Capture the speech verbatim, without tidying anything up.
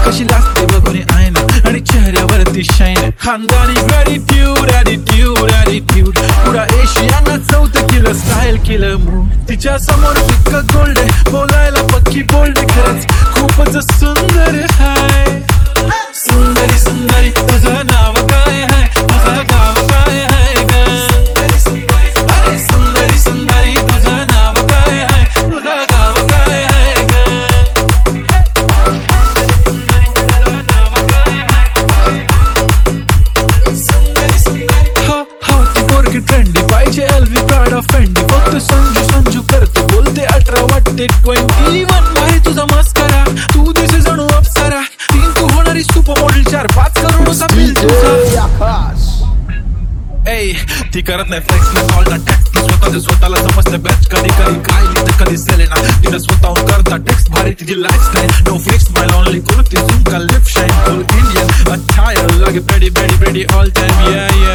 कशी लागते बघून आईना आणि चेहऱ्यावरती शाईन. खानदानी गॅटिट्यूड ॲटिट्यूड ॲटिट्यूड पुरा एशियाना चौथं केलं स्टाईल केलं मूड. तिच्या समोर इतकं गोल्ड आहे बोलायला पक्की बोल्ड खरंच खूपच सुंदर हाय. सुंदरी सुंदरी तुझं नाव काय आहे तुझं गाव काय आहे ग. अरे सुंदरी सुंदरी तुझं नाव काय आहे तुझं गाव काय आहे ग. हो हो ती पोरगी ट्रेंडी पाहिजे एलवी प्राडा फेंडी. फक्त संजू संजू करते बोलते अठरा वाटते ट्वेंटी वन. भाई तुझा मस्करा तू दिसे जणू अप्सरा. तीन तू होणारी सुपर मॉडेल चार पाच करोडचा बिल तुझा. ए ती करत नाही फ्लेक्स ना कॉल ना टॅक्स. ती स्वतःच स्वतःला समजते बेस्ट. कधी कधी काय लिहिते कधी सेलेना तिला स्वतःहून करता टेक्स्ट. भारी तिची lifestyle no fix my only kurti jhumka lip shine full Indian attire लागे बेडी बेडी बेडी ऑल टाइम. या